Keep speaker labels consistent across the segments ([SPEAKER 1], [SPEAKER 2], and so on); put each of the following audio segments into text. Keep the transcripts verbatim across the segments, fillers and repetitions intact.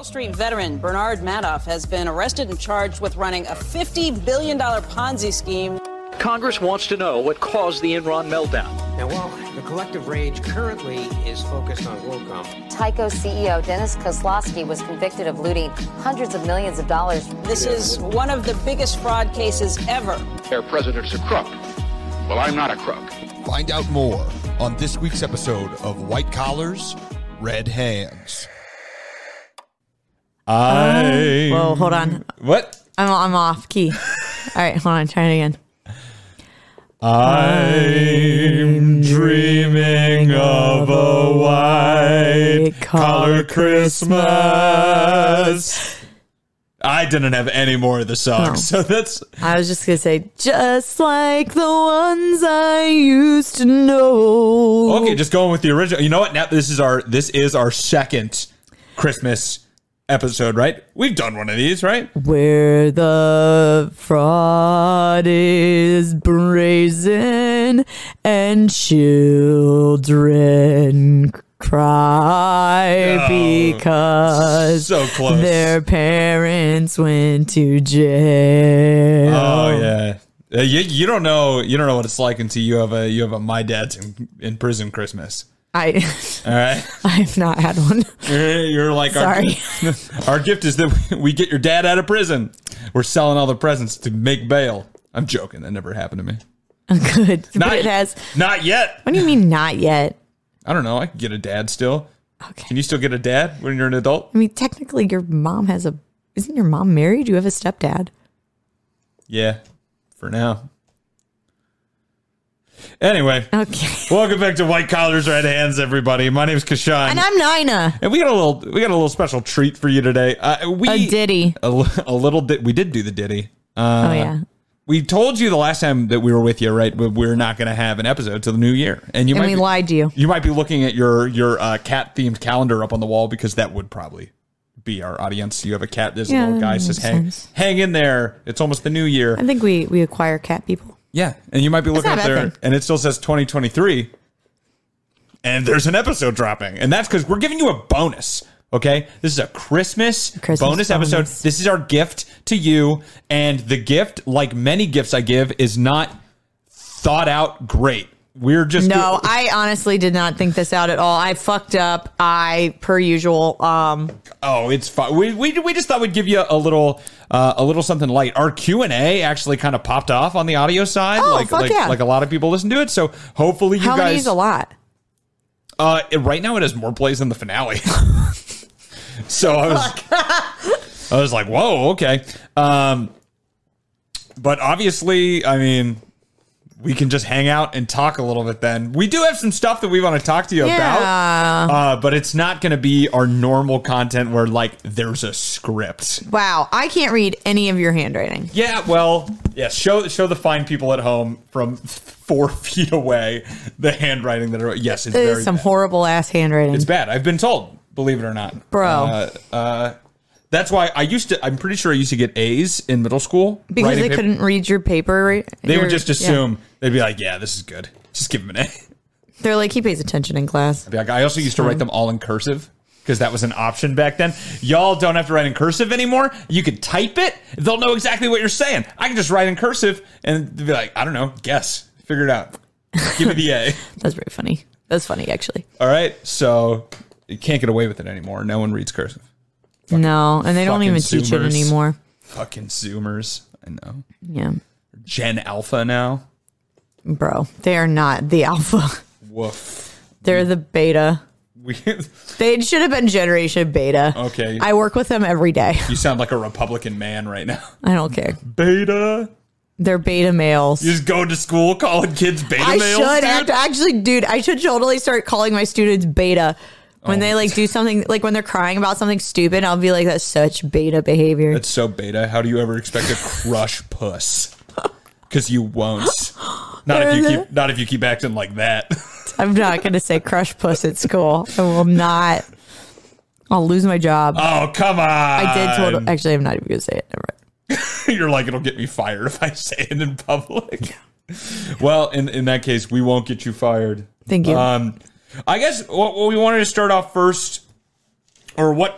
[SPEAKER 1] Wall Street veteran Bernard Madoff has been arrested and charged with running a fifty billion dollars Ponzi scheme.
[SPEAKER 2] Congress wants to know what caused the Enron meltdown.
[SPEAKER 3] Now, while the collective rage currently is focused on WorldCom,
[SPEAKER 4] Tyco C E O Dennis Kozlowski was convicted of looting hundreds of millions of dollars.
[SPEAKER 1] This is one of the biggest fraud cases ever.
[SPEAKER 5] Their president's a crook. Well, I'm not a crook.
[SPEAKER 6] Find out more on this week's episode of White Collars, Red Hands.
[SPEAKER 7] I.
[SPEAKER 8] Uh, whoa, hold on.
[SPEAKER 7] What?
[SPEAKER 8] I'm I'm off key. All right, hold on. Try it again.
[SPEAKER 7] I'm dreaming of a white collar Christmas. I didn't have any more of the song,
[SPEAKER 8] Oh.
[SPEAKER 7] so that's.
[SPEAKER 8] I was just gonna say, just like the ones I used to know.
[SPEAKER 7] Okay, just going with the original. You know what? Now this is our this is our second Christmas episode, right? We've done one of these, right?
[SPEAKER 8] Where the fraud is brazen and children cry
[SPEAKER 7] Oh,
[SPEAKER 8] because
[SPEAKER 7] so close.
[SPEAKER 8] their parents went to jail.
[SPEAKER 7] Oh yeah. Uh, You, you don't know you don't know what it's like until you have a you have a my dad's in, in prison Christmas.
[SPEAKER 8] I
[SPEAKER 7] All right.
[SPEAKER 8] I've not had one.
[SPEAKER 7] You're, you're like
[SPEAKER 8] Sorry.
[SPEAKER 7] Our, our gift is that we get your dad out of prison. We're selling all the presents to make bail. I'm joking. That never happened to me.
[SPEAKER 8] Good.
[SPEAKER 7] Not,
[SPEAKER 8] But it has.
[SPEAKER 7] not yet.
[SPEAKER 8] What do you mean not yet?
[SPEAKER 7] I don't know. I can get a dad still.
[SPEAKER 8] Okay.
[SPEAKER 7] Can you still get a dad when you're an adult?
[SPEAKER 8] I mean, technically, your mom has a. Isn't your mom married? You have a stepdad.
[SPEAKER 7] Yeah, for now. Anyway,
[SPEAKER 8] Okay.
[SPEAKER 7] welcome back to White Collars, Red Hands, everybody. My name's Kashan,
[SPEAKER 8] And I'm Nina.
[SPEAKER 7] and we got a little we got a little special treat for you today. Uh, we
[SPEAKER 8] A ditty.
[SPEAKER 7] a, li- a little bit. We did do the ditty. Uh,
[SPEAKER 8] Oh yeah.
[SPEAKER 7] We told you the last time that we were with you, right? But we're not going to have an episode till the new year, and you
[SPEAKER 8] And
[SPEAKER 7] might
[SPEAKER 8] we
[SPEAKER 7] be,
[SPEAKER 8] lied to you.
[SPEAKER 7] You might be looking at your your uh, cat themed calendar up on the wall because that would probably be our audience. You have a cat. There's a
[SPEAKER 8] Yeah,
[SPEAKER 7] little guy
[SPEAKER 8] that
[SPEAKER 7] says,
[SPEAKER 8] makes
[SPEAKER 7] "Hang,
[SPEAKER 8] sense.
[SPEAKER 7] hang in there. It's almost the new year."
[SPEAKER 8] I think we we acquire cat people.
[SPEAKER 7] Yeah, and you might be looking
[SPEAKER 8] not
[SPEAKER 7] up
[SPEAKER 8] a bad
[SPEAKER 7] there,
[SPEAKER 8] thing.
[SPEAKER 7] and it still says twenty twenty-three, and there's an episode dropping, and that's because we're giving you a bonus. Okay, this is a Christmas,
[SPEAKER 8] Christmas
[SPEAKER 7] bonus, episode.
[SPEAKER 8] bonus.
[SPEAKER 7] This is our gift to you, and the gift, like many gifts I give, is not thought out great. We're just
[SPEAKER 8] No, I honestly did not think this out at all. I fucked up. I, per usual, um,
[SPEAKER 7] oh, it's fun. We, we we just thought we'd give you a little uh, a little something light. Our Q and A actually kind of popped off on the audio side,
[SPEAKER 8] Oh,
[SPEAKER 7] like
[SPEAKER 8] fuck
[SPEAKER 7] like,
[SPEAKER 8] yeah.
[SPEAKER 7] like a lot of people listen to it. So hopefully you
[SPEAKER 8] how
[SPEAKER 7] guys.
[SPEAKER 8] many is a lot?
[SPEAKER 7] Uh, it- right now it has more plays than the finale. So I was, I was like, whoa, okay. Um, but obviously, I mean, we can just hang out and talk a little bit then. We do have some stuff that we want to talk to you
[SPEAKER 8] Yeah.
[SPEAKER 7] about, uh, but it's not going to be our normal content where, like, there's a script.
[SPEAKER 8] Wow, I can't read any of your handwriting.
[SPEAKER 7] Yeah, well, yeah, show show the fine people at home from four feet away the handwriting that are, yes, it's
[SPEAKER 8] It
[SPEAKER 7] very
[SPEAKER 8] is some
[SPEAKER 7] bad.
[SPEAKER 8] horrible ass handwriting.
[SPEAKER 7] It's bad. I've been told, believe it or not.
[SPEAKER 8] Bro.
[SPEAKER 7] Uh, uh, that's why I used to, I'm pretty sure I used to get A's in middle school.
[SPEAKER 8] because
[SPEAKER 7] writing
[SPEAKER 8] they
[SPEAKER 7] paper.
[SPEAKER 8] couldn't read your paper. Right?
[SPEAKER 7] They
[SPEAKER 8] Your-
[SPEAKER 7] would just
[SPEAKER 8] yeah.
[SPEAKER 7] assume, they'd be like, yeah, this is good. Just give him an A.
[SPEAKER 8] They're like, he pays attention in class.
[SPEAKER 7] I'd be like, I also used to write them all in cursive because that was an option back then. Y'all don't have to write in cursive anymore. You could type it. They'll know exactly what you're saying. I can just write in cursive and they'd be like, I don't know, guess, figure it out. Give me the A.
[SPEAKER 8] That's very funny. That's funny, actually.
[SPEAKER 7] All right. So you can't get away with it anymore. No one reads cursive.
[SPEAKER 8] No, and they don't
[SPEAKER 7] fucking
[SPEAKER 8] even teach it
[SPEAKER 7] Zoomers.
[SPEAKER 8] anymore.
[SPEAKER 7] Fucking Zoomers. I know.
[SPEAKER 8] Yeah.
[SPEAKER 7] Gen Alpha now.
[SPEAKER 8] Bro, they are not the alpha.
[SPEAKER 7] Woof.
[SPEAKER 8] They're the beta.
[SPEAKER 7] We,
[SPEAKER 8] They should have been generation beta.
[SPEAKER 7] okay.
[SPEAKER 8] I work with them every day.
[SPEAKER 7] You sound like a Republican man right now.
[SPEAKER 8] I don't care.
[SPEAKER 7] Beta.
[SPEAKER 8] They're beta males.
[SPEAKER 7] You just go to school calling kids beta
[SPEAKER 8] I
[SPEAKER 7] males.
[SPEAKER 8] should
[SPEAKER 7] dude?
[SPEAKER 8] act, actually, dude. I should totally start calling my students beta when
[SPEAKER 7] Oh.
[SPEAKER 8] they like do something, like when they're crying about something stupid. I'll be like, "That's such beta behavior."
[SPEAKER 7] That's so beta. How do you ever expect to crush puss? Because you won't. Not if you keep. Not if you keep acting like that.
[SPEAKER 8] I'm not gonna say crush puss at school. I will not. I'll lose my job.
[SPEAKER 7] Oh come on!
[SPEAKER 8] I did totally. Actually, I'm not even gonna say it. Never mind.
[SPEAKER 7] You're like, it'll get me fired if I say it in public. Well, in in that case, we won't get you fired.
[SPEAKER 8] Thank you.
[SPEAKER 7] Um, I guess what, what we wanted to start off first, or what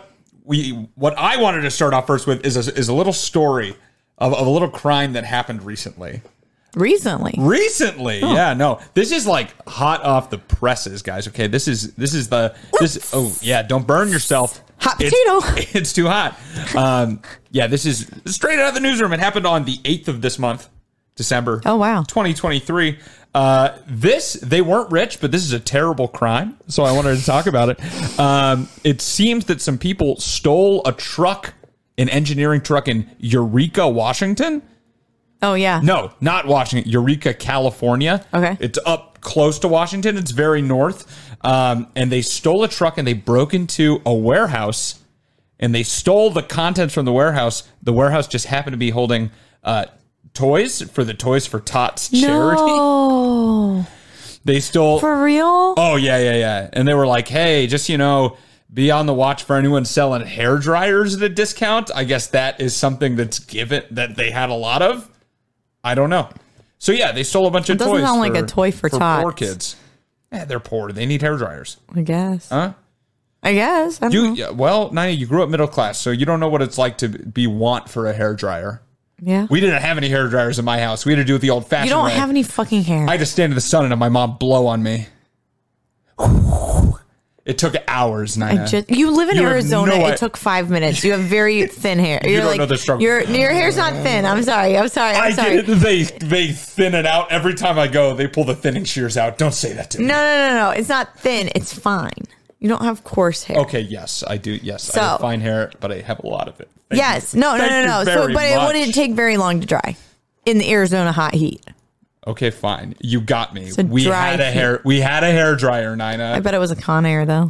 [SPEAKER 7] we what I wanted to start off first with is a, is a little story of, of a little crime that happened recently.
[SPEAKER 8] Recently.
[SPEAKER 7] Recently, oh. yeah, no. This is like hot off the presses, guys. Okay, this is this is the this. Oh yeah, don't burn yourself.
[SPEAKER 8] Hot potato.
[SPEAKER 7] It's, it's too hot. Um, yeah, this is straight out of the newsroom. It happened on the eighth of this month, December.
[SPEAKER 8] Oh wow,
[SPEAKER 7] twenty twenty-three. Uh, this they weren't rich, but this is a terrible crime. So I wanted to talk about it. Um, it seems that some people stole a truck, an engineering truck in Eureka, Washington.
[SPEAKER 8] Oh, yeah.
[SPEAKER 7] No, not Washington. Eureka, California.
[SPEAKER 8] Okay.
[SPEAKER 7] It's up close to Washington. It's very north. Um, and they stole a truck and they broke into a warehouse and they stole the contents from the warehouse. The warehouse just happened to be holding uh, toys for the Toys for Tots charity.
[SPEAKER 8] No.
[SPEAKER 7] They stole.
[SPEAKER 8] For real?
[SPEAKER 7] Oh, yeah, yeah, yeah. And they were like, hey, just, you know, be on the watch for anyone selling hair dryers at a discount. I guess that is something that's given that they had a lot of. I don't know. So yeah, they stole a bunch
[SPEAKER 8] it
[SPEAKER 7] of toys.
[SPEAKER 8] Doesn't sound
[SPEAKER 7] for,
[SPEAKER 8] like a toy for,
[SPEAKER 7] for
[SPEAKER 8] tots.
[SPEAKER 7] poor kids. Yeah, they're poor. They need hair dryers.
[SPEAKER 8] I guess.
[SPEAKER 7] Huh?
[SPEAKER 8] I guess. I don't
[SPEAKER 7] you
[SPEAKER 8] know.
[SPEAKER 7] yeah, well, Nina, you grew up middle class, so you don't know what it's like to be want for a hair dryer.
[SPEAKER 8] Yeah.
[SPEAKER 7] We didn't have any hair dryers in my house. We had to do it the old fashioned way.
[SPEAKER 8] You don't way. have any fucking hair.
[SPEAKER 7] I had to stand in the sun and have my mom blow on me. It took hours, Nina.
[SPEAKER 8] I just, you live in
[SPEAKER 7] you
[SPEAKER 8] Arizona.
[SPEAKER 7] No
[SPEAKER 8] it took five minutes. You have very thin hair. You're
[SPEAKER 7] you don't
[SPEAKER 8] like,
[SPEAKER 7] know the struggle.
[SPEAKER 8] Your, your hair's not thin. I'm sorry. I'm sorry. I'm
[SPEAKER 7] I
[SPEAKER 8] sorry.
[SPEAKER 7] get it. They, they thin it out. Every time I go, they pull the thinning shears out. Don't say that to me.
[SPEAKER 8] No, no, no, no. It's not thin. It's fine. You don't have coarse hair.
[SPEAKER 7] Okay, yes, I do. Yes,
[SPEAKER 8] So-
[SPEAKER 7] I have fine hair, but I have a lot of it. Thank
[SPEAKER 8] yes.
[SPEAKER 7] you.
[SPEAKER 8] No, no,
[SPEAKER 7] Thank
[SPEAKER 8] no,
[SPEAKER 7] you
[SPEAKER 8] no. So,
[SPEAKER 7] very
[SPEAKER 8] but it
[SPEAKER 7] much.
[SPEAKER 8] wouldn't take very long to dry in the Arizona hot heat.
[SPEAKER 7] Okay, fine. You got me.
[SPEAKER 8] So
[SPEAKER 7] we
[SPEAKER 8] dry
[SPEAKER 7] had a
[SPEAKER 8] heat.
[SPEAKER 7] hair. We had a hair dryer, Nina.
[SPEAKER 8] I bet it was a Con Air, though.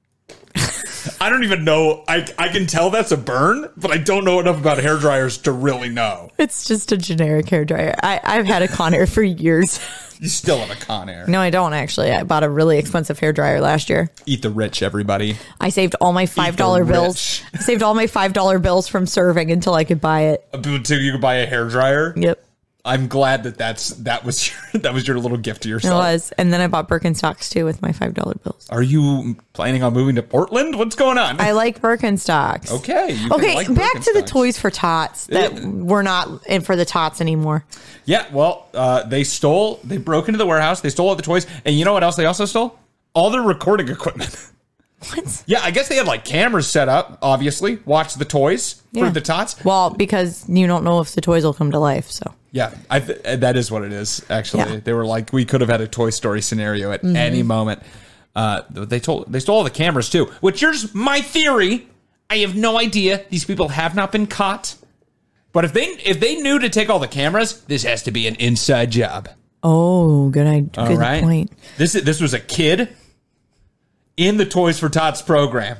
[SPEAKER 7] I don't even know. I I can tell that's a burn, but I don't know enough about hair dryers to really know.
[SPEAKER 8] It's just a generic hair dryer. I, I've had a Con Air for years.
[SPEAKER 7] You still have a Con Air.
[SPEAKER 8] No, I don't actually. I bought a really expensive hair dryer last year.
[SPEAKER 7] Eat the rich, everybody.
[SPEAKER 8] I saved all my five dollar bills.
[SPEAKER 7] rich.
[SPEAKER 8] I saved all my five dollar bills from serving until I could buy it.
[SPEAKER 7] Until you could buy a hair dryer.
[SPEAKER 8] Yep.
[SPEAKER 7] I'm glad that that's that was your, that was your little gift to
[SPEAKER 8] It
[SPEAKER 7] yourself.
[SPEAKER 8] was. And then I bought Birkenstocks too with my five dollar bills.
[SPEAKER 7] Are you planning on moving to Portland? What's going on?
[SPEAKER 8] I like Birkenstocks.
[SPEAKER 7] Okay. You can
[SPEAKER 8] Okay,
[SPEAKER 7] like
[SPEAKER 8] back to the
[SPEAKER 7] Birkenstocks.
[SPEAKER 8] Toys for Tots that
[SPEAKER 7] Yeah.
[SPEAKER 8] we're not in for the tots anymore.
[SPEAKER 7] Yeah, well, uh, they stole, they broke into the warehouse, they stole all the toys, and you know what else they also stole? All their recording equipment.
[SPEAKER 8] What?
[SPEAKER 7] Yeah, I guess they had like cameras set up, obviously, watch the toys
[SPEAKER 8] Yeah.
[SPEAKER 7] for the tots.
[SPEAKER 8] Well, because you don't know if the toys will come to life, so.
[SPEAKER 7] Yeah, I th- that is what it is, actually.
[SPEAKER 8] Yeah.
[SPEAKER 7] They were like, we could have had a Toy Story scenario at
[SPEAKER 8] Mm-hmm.
[SPEAKER 7] any moment. Uh, they told they stole all the cameras too, which here's my theory. I have no idea. These people have not been caught. But if they if they knew to take all the cameras, this has to be an inside job.
[SPEAKER 8] Oh, good idea.
[SPEAKER 7] All
[SPEAKER 8] Good
[SPEAKER 7] right.
[SPEAKER 8] point.
[SPEAKER 7] This this was a kid in the Toys for Tots program,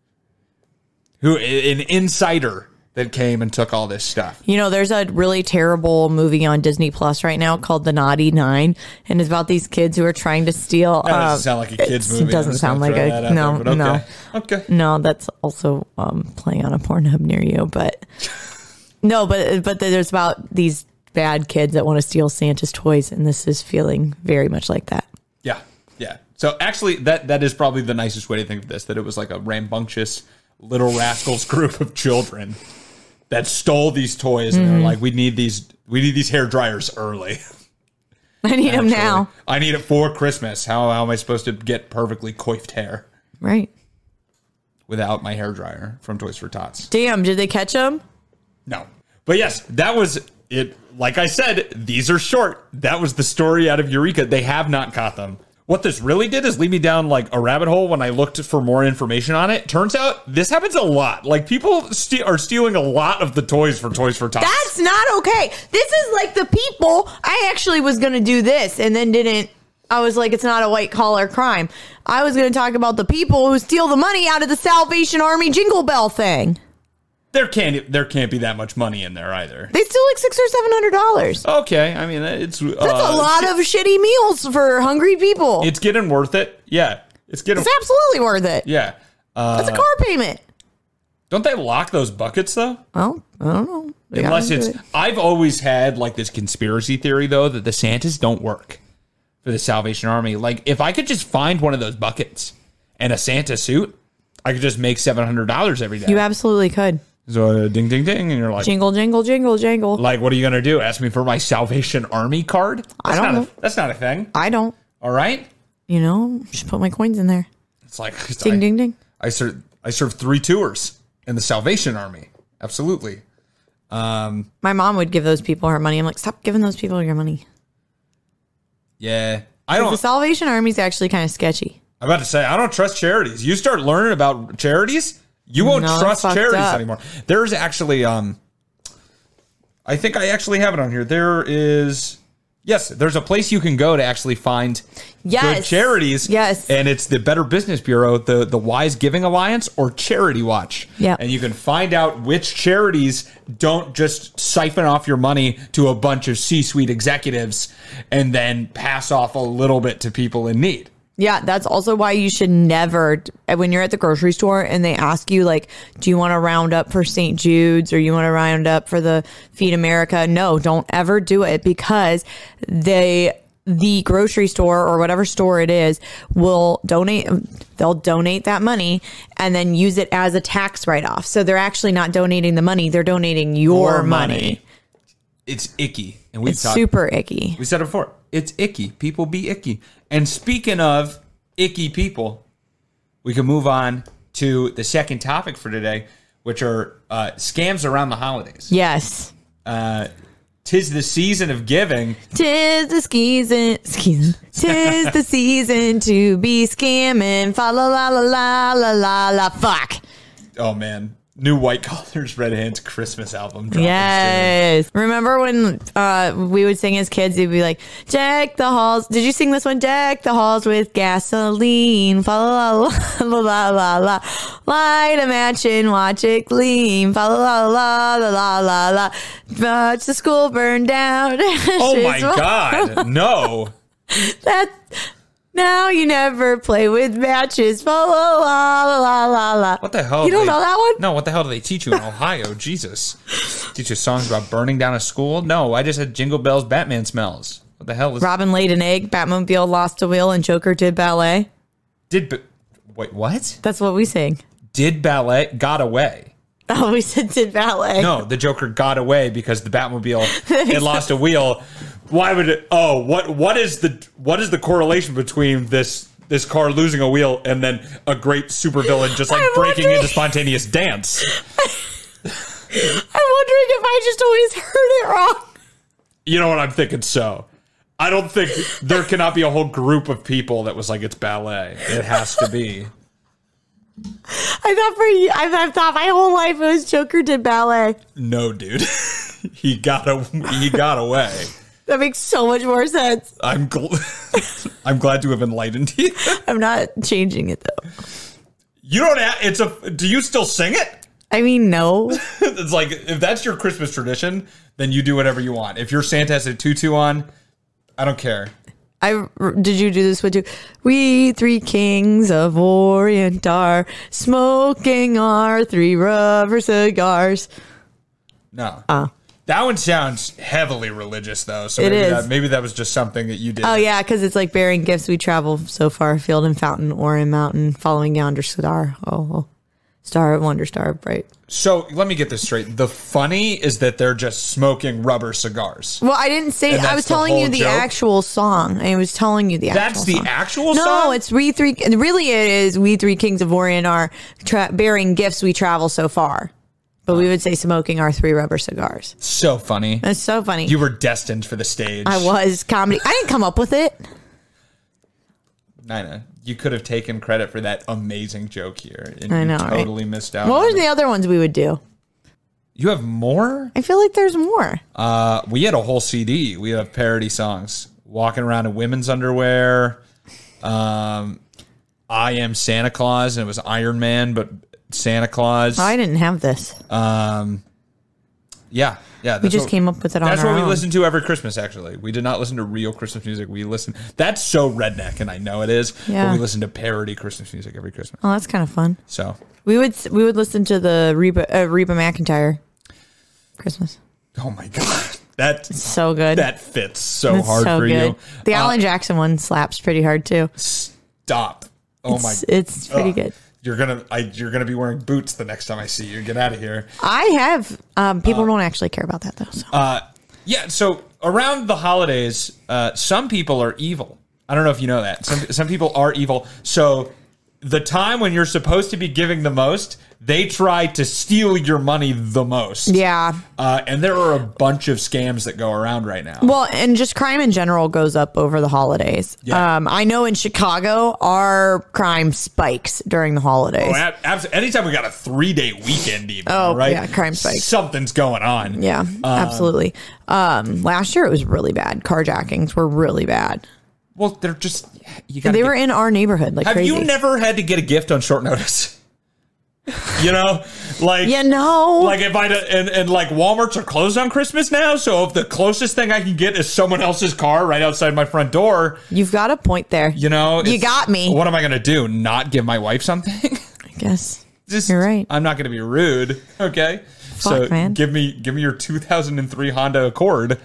[SPEAKER 7] who an insider that came and took all this stuff.
[SPEAKER 8] You know, there's a really terrible movie on Disney Plus right now called The Naughty Nine, and it's about these kids who are trying to steal.
[SPEAKER 7] That doesn't
[SPEAKER 8] um,
[SPEAKER 7] sound like a kid's
[SPEAKER 8] it's-
[SPEAKER 7] movie.
[SPEAKER 8] It doesn't sound like a no,
[SPEAKER 7] there,
[SPEAKER 8] no,
[SPEAKER 7] okay. Okay.
[SPEAKER 8] no. That's also um, playing on a Pornhub near you, but no, but but there's about these bad kids that want to steal Santa's toys, and this is feeling very much like that.
[SPEAKER 7] Yeah, yeah. So actually, that that is probably the nicest way to think of this. That it was like a rambunctious little rascals group of children that stole these toys, and
[SPEAKER 8] Mm-hmm.
[SPEAKER 7] they're like, "We need these. We need these hair dryers early.
[SPEAKER 8] I need them now,
[SPEAKER 7] I need it for Christmas. How, how am I supposed to get perfectly coiffed hair
[SPEAKER 8] right?
[SPEAKER 7] without my hair dryer from Toys for Tots?
[SPEAKER 8] Damn, did they catch them?
[SPEAKER 7] No. But yes, that was it. Like I said, these are short. That was the story out of Eureka. They have not caught them. What this really did is lead me down like a rabbit hole when I looked for more information on it. Turns out this happens a lot. Like people ste- are stealing a lot of the toys for Toys for Tots.
[SPEAKER 8] That's not okay. This is like the people. I actually was going to do this and then didn't. I was like, it's not a white collar crime. I was going to talk about the people who steal the money out of the Salvation Army Jingle Bell thing.
[SPEAKER 7] there can't there can't be that much money in there either.
[SPEAKER 8] They steal like six or seven hundred dollars.
[SPEAKER 7] Okay, I mean it's
[SPEAKER 8] That's
[SPEAKER 7] uh,
[SPEAKER 8] a lot of shitty meals for hungry people.
[SPEAKER 7] It's getting worth it. Yeah, it's getting.
[SPEAKER 8] It's absolutely worth it.
[SPEAKER 7] Yeah. Uh,
[SPEAKER 8] That's a car payment.
[SPEAKER 7] Don't they lock those buckets though?
[SPEAKER 8] Well, I don't know. They
[SPEAKER 7] Unless
[SPEAKER 8] gotta
[SPEAKER 7] it's.
[SPEAKER 8] do it.
[SPEAKER 7] I've always had like this conspiracy theory though that the Santas don't work for the Salvation Army. Like if I could just find one of those buckets and a Santa suit, I could just make seven hundred dollars every day.
[SPEAKER 8] You absolutely could.
[SPEAKER 7] So uh, ding, ding, ding. And you're like,
[SPEAKER 8] Jingle, jingle, jingle, jingle.
[SPEAKER 7] like, what are you going to do? Ask me for my Salvation Army card? That's
[SPEAKER 8] I don't
[SPEAKER 7] not
[SPEAKER 8] know.
[SPEAKER 7] A, that's not a thing.
[SPEAKER 8] I don't.
[SPEAKER 7] All right.
[SPEAKER 8] You know, just put my coins in there.
[SPEAKER 7] It's like,
[SPEAKER 8] Ding,
[SPEAKER 7] I,
[SPEAKER 8] ding, ding.
[SPEAKER 7] I served, I served three tours in the Salvation Army. Absolutely. Um,
[SPEAKER 8] My mom would give those people her money. I'm like, stop giving those people your money.
[SPEAKER 7] yeah. I
[SPEAKER 8] 'Cause
[SPEAKER 7] don't.
[SPEAKER 8] The Salvation Army is actually kind of sketchy.
[SPEAKER 7] I'm about to say, I don't trust charities. You start learning about charities, you won't
[SPEAKER 8] No,
[SPEAKER 7] trust
[SPEAKER 8] fucked
[SPEAKER 7] charities
[SPEAKER 8] up.
[SPEAKER 7] anymore. There's actually, um, I think I actually have it on here. There is, yes, there's a place you can go to actually find
[SPEAKER 8] Yes.
[SPEAKER 7] good charities.
[SPEAKER 8] Yes.
[SPEAKER 7] And it's the Better Business Bureau, the, the Wise Giving Alliance, or Charity Watch.
[SPEAKER 8] Yeah.
[SPEAKER 7] And you can find out which charities don't just siphon off your money to a bunch of C-suite executives and then pass off a little bit to people in need.
[SPEAKER 8] Yeah, that's also why you should never, when you're at the grocery store and they ask you, like, do you want to round up for Saint Jude's or you want to round up for the Feed America? No, don't ever do it, because they, the grocery store or whatever store it is will donate, they'll donate that money and then use it as a tax write-off. So they're actually not donating the money, they're donating your,
[SPEAKER 7] Your money.
[SPEAKER 8] money.
[SPEAKER 7] It's icky. And we've
[SPEAKER 8] It's
[SPEAKER 7] talked,
[SPEAKER 8] super icky.
[SPEAKER 7] we said it before. It's icky. People be icky. And speaking of icky people, we can move on to the second topic for today, which are uh, scams around the holidays.
[SPEAKER 8] Yes.
[SPEAKER 7] Uh, tis the season of giving.
[SPEAKER 8] Tis the season, season. Tis the season to be scamming. Fa la la la la la la la. Fuck.
[SPEAKER 7] Oh, man. New White Collars Red Hands Christmas album dropping
[SPEAKER 8] Yes. Remember when uh, we would sing as kids? We'd be like, deck the halls. Did you sing this one? Deck the halls with gasoline. Fa la la la la la la. Light a match and watch it gleam. Fa la la la la la la la. Watch the school burn down.
[SPEAKER 7] Oh, my God. No.
[SPEAKER 8] That's now you never play with matches. La la la la la la.
[SPEAKER 7] What the hell?
[SPEAKER 8] You don't
[SPEAKER 7] they-
[SPEAKER 8] know that one?
[SPEAKER 7] No, what the hell do they teach you in Ohio? Jesus. Teach you songs about burning down a school? No, I just had Jingle Bells, Batman Smells. What the hell is
[SPEAKER 8] Robin laid an egg, Batmobile lost a wheel, and Joker did ballet.
[SPEAKER 7] Did ba- wait, what?
[SPEAKER 8] That's what we sing.
[SPEAKER 7] Did ballet got away?
[SPEAKER 8] Oh, we said did ballet.
[SPEAKER 7] No, the Joker got away because the Batmobile it lost a wheel. Why would it? Oh, what what is the what is the correlation between this this car losing a wheel and then a great supervillain just like
[SPEAKER 8] I'm
[SPEAKER 7] breaking
[SPEAKER 8] wondering-
[SPEAKER 7] into spontaneous dance?
[SPEAKER 8] I'm wondering if I just always heard it wrong.
[SPEAKER 7] You know what I'm thinking? So, I don't think there cannot be a whole group of people that was like it's ballet. It has to be.
[SPEAKER 8] I thought for you, I I thought my whole life it was Joker did ballet.
[SPEAKER 7] No, dude, he got a he got away.
[SPEAKER 8] That makes so much more sense.
[SPEAKER 7] I'm gl- I'm glad to have enlightened you.
[SPEAKER 8] I'm not changing it though.
[SPEAKER 7] You don't have, it's a, do you still sing it?
[SPEAKER 8] I mean, no.
[SPEAKER 7] It's like, if that's your Christmas tradition, then you do whatever you want. If your Santa has a tutu on, I don't care.
[SPEAKER 8] I did you do this with you? We three kings of Orient are smoking our three rubber cigars.
[SPEAKER 7] No.
[SPEAKER 8] Oh.
[SPEAKER 7] That one sounds heavily religious, though. So
[SPEAKER 8] It
[SPEAKER 7] maybe
[SPEAKER 8] is.
[SPEAKER 7] that maybe that was just something that you did.
[SPEAKER 8] Oh yeah, because it's like bearing gifts. We travel so far, field and fountain, Orient mountain, following yonder star. Oh, oh. Star of wonder, star of bright.
[SPEAKER 7] So let me get this straight. The funny is that they're just smoking rubber cigars.
[SPEAKER 8] Well, I didn't say.
[SPEAKER 7] And
[SPEAKER 8] I
[SPEAKER 7] that's
[SPEAKER 8] was
[SPEAKER 7] the
[SPEAKER 8] telling you
[SPEAKER 7] whole
[SPEAKER 8] the
[SPEAKER 7] joke?
[SPEAKER 8] actual song. I was telling you the actual
[SPEAKER 7] That's the
[SPEAKER 8] song.
[SPEAKER 7] actual
[SPEAKER 8] no,
[SPEAKER 7] song?
[SPEAKER 8] No, it's we three. Really, it is we three kings of Orient are tra- bearing gifts. We travel so far, but we would say smoking our three rubber cigars.
[SPEAKER 7] So funny.
[SPEAKER 8] That's so funny.
[SPEAKER 7] You were destined for the stage.
[SPEAKER 8] I was comedy. I didn't come up with it.
[SPEAKER 7] Nina, you could have taken credit for that amazing joke here. And
[SPEAKER 8] I
[SPEAKER 7] you
[SPEAKER 8] know,
[SPEAKER 7] totally
[SPEAKER 8] right?
[SPEAKER 7] missed out.
[SPEAKER 8] What
[SPEAKER 7] on
[SPEAKER 8] were
[SPEAKER 7] it.
[SPEAKER 8] the other ones we would do?
[SPEAKER 7] You have more?
[SPEAKER 8] I feel like there's more.
[SPEAKER 7] Uh, we had a whole C D. We have parody songs. Walking around in women's underwear. Um, I Am Santa Claus, and it was Iron Man, but Santa Claus.
[SPEAKER 8] Oh, I didn't have this.
[SPEAKER 7] Um, yeah, yeah.
[SPEAKER 8] We
[SPEAKER 7] that's
[SPEAKER 8] just
[SPEAKER 7] what-
[SPEAKER 8] came up with it on
[SPEAKER 7] That's
[SPEAKER 8] our
[SPEAKER 7] what we
[SPEAKER 8] own.
[SPEAKER 7] listen to every Christmas, actually. We did not listen to real Christmas music. We listen. That's so redneck, and I know it is.
[SPEAKER 8] Yeah.
[SPEAKER 7] But we listen to parody Christmas music every Christmas.
[SPEAKER 8] Oh, that's kind of fun.
[SPEAKER 7] So,
[SPEAKER 8] We would we would listen to the Reba uh, Reba McEntire Christmas.
[SPEAKER 7] oh my God. That,
[SPEAKER 8] So good.
[SPEAKER 7] that fits so
[SPEAKER 8] It's
[SPEAKER 7] hard
[SPEAKER 8] so
[SPEAKER 7] for
[SPEAKER 8] good.
[SPEAKER 7] you.
[SPEAKER 8] The
[SPEAKER 7] Uh,
[SPEAKER 8] Alan Jackson one slaps pretty hard too.
[SPEAKER 7] Stop. Oh my
[SPEAKER 8] It's, it's pretty
[SPEAKER 7] Ugh.
[SPEAKER 8] good.
[SPEAKER 7] You're gonna, I, you're gonna be wearing boots the next time I see you. Get out of here.
[SPEAKER 8] I have. Um, people uh, don't actually care about that though. So.
[SPEAKER 7] Uh, yeah. So around the holidays, uh, some people are evil. I don't know if you know that. Some some people are evil. So the time when you're supposed to be giving the most, they try to steal your money the most.
[SPEAKER 8] Yeah.
[SPEAKER 7] Uh, and there are a bunch of scams that go around right now.
[SPEAKER 8] Well, and just crime in general goes up over the holidays. Yeah. Um, I know in Chicago, our crime spikes during the holidays.
[SPEAKER 7] Oh, ab- absolutely. Anytime we got a three-day weekend even,
[SPEAKER 8] oh,
[SPEAKER 7] right?
[SPEAKER 8] yeah, crime spikes.
[SPEAKER 7] Something's going on.
[SPEAKER 8] Yeah, um, absolutely. Um, last year, it was really bad. Carjackings were really bad.
[SPEAKER 7] Well, they're just... You
[SPEAKER 8] they get, were in our neighborhood like
[SPEAKER 7] have
[SPEAKER 8] crazy.
[SPEAKER 7] Have you never had to get a gift on short notice? You know, like,
[SPEAKER 8] you know,
[SPEAKER 7] like if I, and, and like Walmarts are closed on Christmas now. So if the closest thing I can get is someone else's car right outside my front door,
[SPEAKER 8] you've got a point there.
[SPEAKER 7] You know,
[SPEAKER 8] you got me.
[SPEAKER 7] What am I going to do? Not give my wife something?
[SPEAKER 8] I guess
[SPEAKER 7] Just,
[SPEAKER 8] you're right.
[SPEAKER 7] I'm not going to be rude. Okay.
[SPEAKER 8] Fuck,
[SPEAKER 7] so
[SPEAKER 8] man.
[SPEAKER 7] give me, give me your two thousand three Honda Accord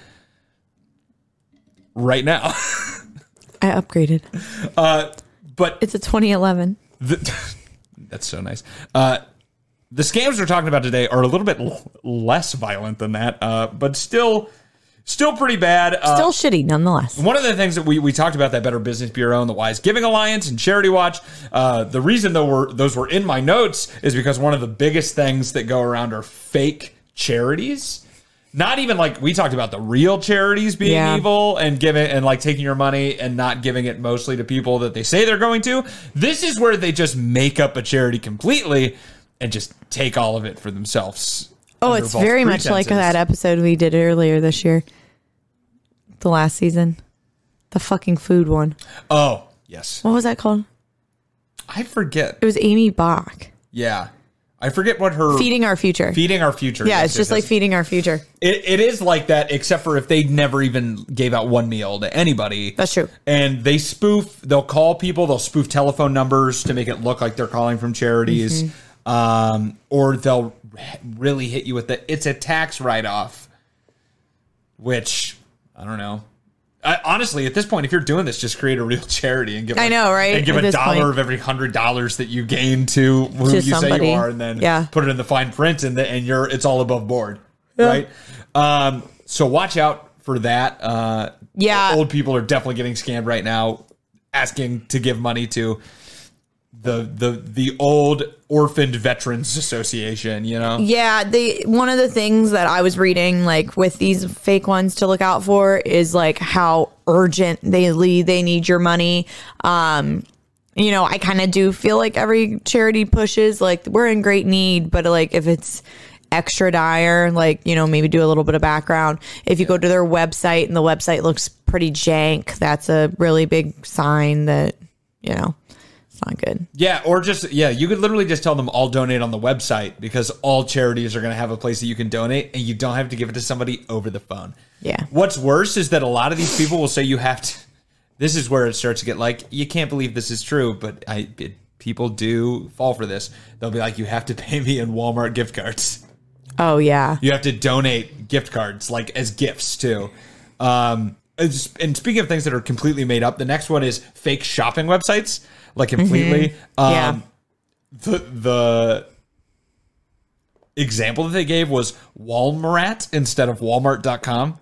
[SPEAKER 7] right now.
[SPEAKER 8] I upgraded.
[SPEAKER 7] Uh, but
[SPEAKER 8] it's a twenty eleven.
[SPEAKER 7] The, that's so nice. Uh, the scams we're talking about today are a little bit l- less violent than that, uh, but still, still pretty bad. Uh,
[SPEAKER 8] still shitty, nonetheless.
[SPEAKER 7] One of the things that we, we talked about, that Better Business Bureau and the Wise Giving Alliance and Charity Watch, uh, the reason though were those were in my notes is because one of the biggest things that go around are fake charities. Not even like we talked about the real charities being yeah. evil and giving and like taking your money and not giving it mostly to people that they say they're going to. This is where they just make up a charity completely and just take all of it for themselves.
[SPEAKER 8] Oh, it's very pretenses. much like that episode we did earlier this year. The last season. The fucking food one.
[SPEAKER 7] Oh, yes.
[SPEAKER 8] What was that called?
[SPEAKER 7] I forget.
[SPEAKER 8] It was Amy Bach.
[SPEAKER 7] Yeah. I forget what her...
[SPEAKER 8] Feeding Our Future.
[SPEAKER 7] Feeding Our Future.
[SPEAKER 8] Yeah, yes, it's just like Feeding Our Future.
[SPEAKER 7] It, it is like that, except for if they never even gave out one meal to anybody.
[SPEAKER 8] That's true.
[SPEAKER 7] And they spoof, they'll call people, they'll spoof telephone numbers to make it look like they're calling from charities. Mm-hmm. Um, or they'll really hit you with the, it's a tax write-off. Which, I don't know. I, honestly, at this point, if you're doing this, just create a real charity and give. Like,
[SPEAKER 8] I know, right?
[SPEAKER 7] And give
[SPEAKER 8] at
[SPEAKER 7] a dollar
[SPEAKER 8] point.
[SPEAKER 7] of every hundred dollars that you gain to who
[SPEAKER 8] to
[SPEAKER 7] you
[SPEAKER 8] somebody.
[SPEAKER 7] say you are, and then
[SPEAKER 8] yeah.
[SPEAKER 7] put it in the fine print, and the, and you're it's all above board, yeah. right? Um, so watch out for that. Uh,
[SPEAKER 8] yeah,
[SPEAKER 7] old people are definitely getting scammed right now, asking to give money to the the the old Orphaned Veterans Association, you know?
[SPEAKER 8] Yeah, they one of the things that I was reading, like with these fake ones to look out for, is like how urgent they they need your money. Um, you know, I kind of do feel like every charity pushes like we're in great need, but like if it's extra dire, like, you know, maybe do a little bit of background. If you go to their website and the website looks pretty jank, that's a really big sign that, you know, it's not good.
[SPEAKER 7] Yeah, or just, yeah, you could literally just tell them all donate on the website, because all charities are going to have a place that you can donate, and you don't have to give it to somebody over the phone.
[SPEAKER 8] Yeah.
[SPEAKER 7] What's worse is that a lot of these people will say you have to, this is where it starts to get like, you can't believe this is true, but I it, people do fall for this. They'll be like, you have to pay me in Walmart gift cards.
[SPEAKER 8] Oh, yeah.
[SPEAKER 7] You have to donate gift cards, like as gifts too. Um, and speaking of things that are completely made up, the next one is fake shopping websites. Like completely.
[SPEAKER 8] Mm-hmm. Yeah.
[SPEAKER 7] Um, the the example that they gave was Walmart instead of Walmart dot com.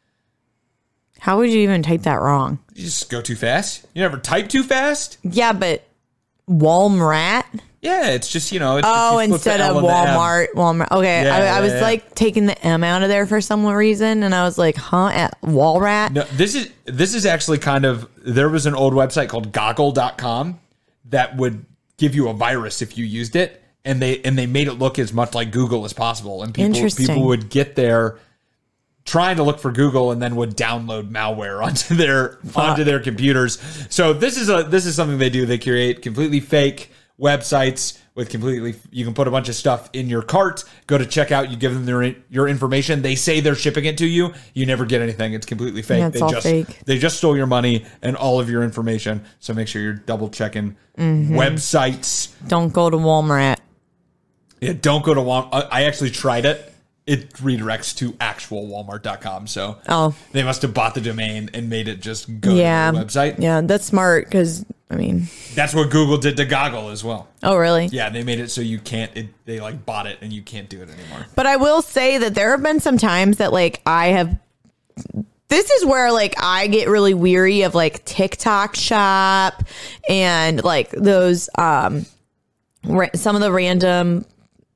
[SPEAKER 8] How would you even type that wrong?
[SPEAKER 7] You just go too fast. You never type too fast?
[SPEAKER 8] Yeah, but Walmart?
[SPEAKER 7] Yeah, it's just, you know. It's
[SPEAKER 8] oh,
[SPEAKER 7] just
[SPEAKER 8] instead of Walmart. Walmart. Okay,
[SPEAKER 7] yeah,
[SPEAKER 8] I,
[SPEAKER 7] yeah,
[SPEAKER 8] I was
[SPEAKER 7] yeah.
[SPEAKER 8] like taking the M out of there for some reason, and I was like, huh? At Walrat?
[SPEAKER 7] No, this is this is actually kind of, there was an old website called goggle dot com that would give you a virus if you used it, and they and they made it look as much like Google as possible, and people people would get there trying to look for Google and then would download malware onto their Fuck. onto their computers. So this is a this is something they do. They create completely fake websites with completely, you can put a bunch of stuff in your cart, go to checkout, you give them their your information, they say they're shipping it to you, you never get anything. It's completely fake.
[SPEAKER 8] Yeah, it's
[SPEAKER 7] they
[SPEAKER 8] all
[SPEAKER 7] just
[SPEAKER 8] fake.
[SPEAKER 7] They just stole your money and all of your information. So make sure you're double checking
[SPEAKER 8] mm-hmm.
[SPEAKER 7] websites.
[SPEAKER 8] Don't go to Walmart.
[SPEAKER 7] Yeah, don't go to Walmart. I actually tried it. It redirects to actual Walmart dot com. So
[SPEAKER 8] oh.
[SPEAKER 7] they must have bought the domain and made it just go
[SPEAKER 8] yeah.
[SPEAKER 7] to their website.
[SPEAKER 8] Yeah, that's smart, because I mean,
[SPEAKER 7] That's what Google did to Goggle as well.
[SPEAKER 8] oh, really?
[SPEAKER 7] Yeah, they made it so you can't, it, they like bought it and you can't do it anymore.
[SPEAKER 8] But I will say that there have been some times that like I have, this is where like I get really weary of like TikTok shop and like those, um, ra- some of the random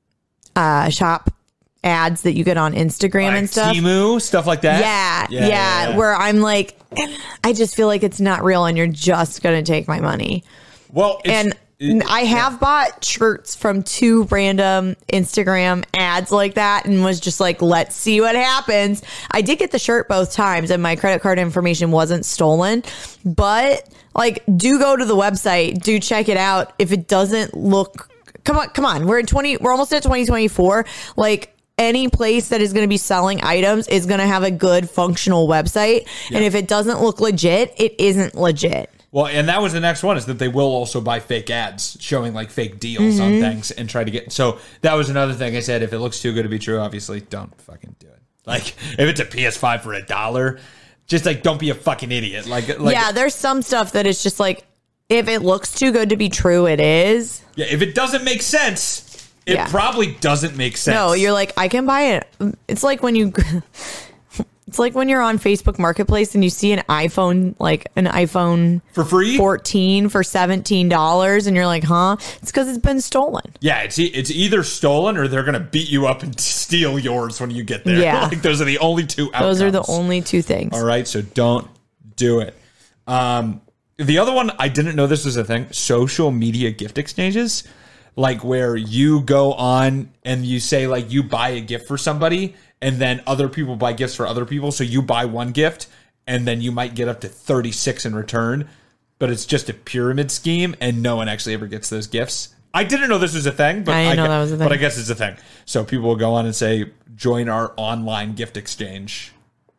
[SPEAKER 8] uh, shop ads that you get on Instagram
[SPEAKER 7] Like
[SPEAKER 8] and stuff.
[SPEAKER 7] Temu, stuff like that.
[SPEAKER 8] Yeah, yeah, yeah, where I'm like, I just feel like it's not real and you're just going to take my money.
[SPEAKER 7] Well, it's,
[SPEAKER 8] And
[SPEAKER 7] it-
[SPEAKER 8] I have
[SPEAKER 7] yeah.
[SPEAKER 8] bought shirts from two random Instagram ads like that and was just like, let's see what happens. I did get the shirt both times and my credit card information wasn't stolen, but like, do go to the website, do check it out. If it doesn't look, come on, come on. We're in twenty, we're almost at twenty twenty-four. Like, any place that is going to be selling items is going to have a good functional website. Yeah. And if it doesn't look legit, it isn't legit.
[SPEAKER 7] Well, and that was the next one, is that they will also buy fake ads showing like fake deals
[SPEAKER 8] Mm-hmm.
[SPEAKER 7] on things and try to get. So that was another thing I said. If it looks too good to be true, obviously don't fucking do it. Like if it's a P S five for a dollar, just like don't be a fucking idiot. Like, like
[SPEAKER 8] yeah, there's some stuff that is just like, if it looks too good to be true, it is.
[SPEAKER 7] Yeah, if it doesn't make sense, it
[SPEAKER 8] Yeah.
[SPEAKER 7] probably doesn't make sense.
[SPEAKER 8] No, you're like, I can buy it. It's like when you, it's like when you're on Facebook Marketplace and you see an iPhone, like an iPhone
[SPEAKER 7] for free,
[SPEAKER 8] fourteen for seventeen dollars, and you're like, huh? It's because it's been stolen.
[SPEAKER 7] Yeah, it's e- it's either stolen or they're gonna beat you up and steal yours when you get there.
[SPEAKER 8] Yeah.
[SPEAKER 7] Like those are the only two outcomes.
[SPEAKER 8] Those are the only two things.
[SPEAKER 7] All right, so don't do it. Um, the other one, I didn't know this was a thing. Social media gift exchanges. Like where you go on and you say like you buy a gift for somebody and then other people buy gifts for other people. So you buy one gift and then you might get up to thirty-six in return, but it's just a pyramid scheme and no one actually ever gets those gifts. I didn't know this was a thing, but
[SPEAKER 8] I didn't
[SPEAKER 7] I,
[SPEAKER 8] know that was a thing.
[SPEAKER 7] But I guess it's a thing. So people will go on and say, join our online gift exchange.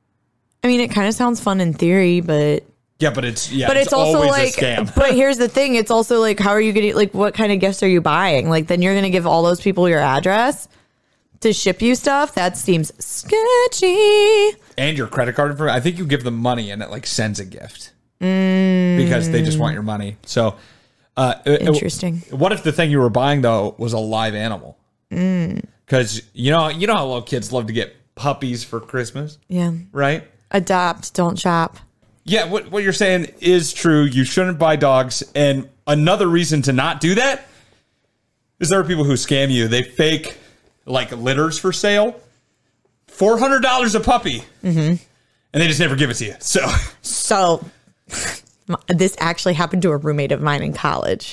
[SPEAKER 8] I mean, it kind of sounds fun in theory, but
[SPEAKER 7] Yeah, but it's yeah,
[SPEAKER 8] but it's,
[SPEAKER 7] it's
[SPEAKER 8] also
[SPEAKER 7] always
[SPEAKER 8] like,
[SPEAKER 7] a scam.
[SPEAKER 8] but here's the thing: it's also like, how are you getting? Like, what kind of gifts are you buying? Like, then you're gonna give all those people your address to ship you stuff? That seems sketchy.
[SPEAKER 7] And your credit card information. I think you give them money and it like sends a gift mm. because they just want your money. So uh,
[SPEAKER 8] interesting.
[SPEAKER 7] What if the thing you were buying though was a live animal? Because mm. you know, you know how little kids love to get puppies for Christmas.
[SPEAKER 8] Yeah.
[SPEAKER 7] Right.
[SPEAKER 8] Adopt, don't shop.
[SPEAKER 7] Yeah, what what you're saying is true. You shouldn't buy dogs. And another reason to not do that is there are people who scam you. They fake like litters for sale. four hundred dollars a puppy. Mm-hmm. And they just never give it to you. So,
[SPEAKER 8] so this actually happened to a roommate of mine in college.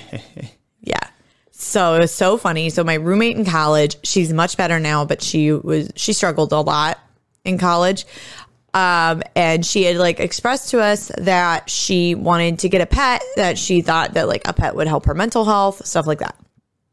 [SPEAKER 8] Yeah. So it was so funny. So my roommate in college, she's much better now, but she was, she struggled a lot in college. Um, and she had like expressed to us that she wanted to get a pet, that she thought that like a pet would help her mental health, stuff like that.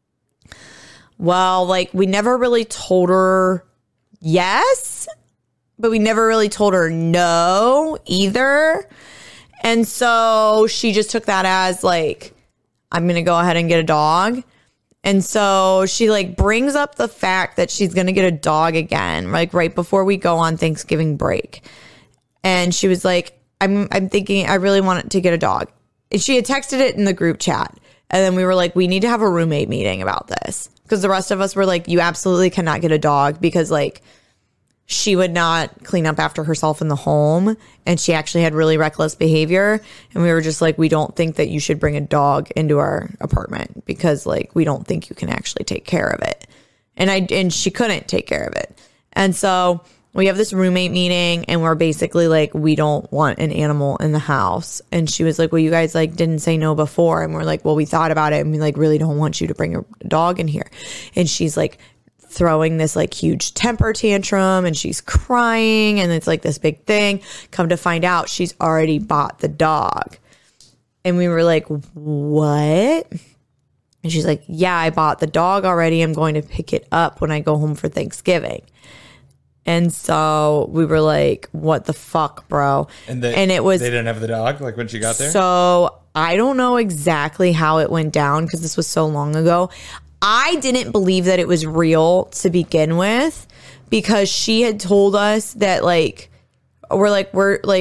[SPEAKER 8] Well, like we never really told her yes, but we never really told her no either. And so she just took that as like, I'm going to go ahead and get a dog. And so she like brings up the fact that she's going to get a dog again, like right before we go on Thanksgiving break. And she was like, I'm, I'm thinking I really want to get a dog. And she had texted it in the group chat. And then we were like, we need to have a roommate meeting about this. Because the rest of us were like, you absolutely cannot get a dog because like she would not clean up after herself in the home. And she actually had really reckless behavior. And we were just like, we don't think that you should bring a dog into our apartment because like, we don't think you can actually take care of it. And I, and she couldn't take care of it. And so we have this roommate meeting and we're basically like, we don't want an animal in the house. And she was like, well, you guys like didn't say no before. And we're like, well, we thought about it and we like really don't want you to bring a dog in here. And she's like throwing this like huge temper tantrum and she's crying and it's like this big thing. Come to find out she's already bought the dog. And we were like, what? And she's like, yeah, I bought the dog already. I'm going to pick it up when I go home for Thanksgiving. And so we were like, what the fuck, bro?
[SPEAKER 7] And, they,
[SPEAKER 8] and it was,
[SPEAKER 7] they didn't have the dog like when she got there?
[SPEAKER 8] So I don't know exactly how it went down because this was so long ago. I didn't believe that it was real to begin with because she had told us that like, we're like, we're like,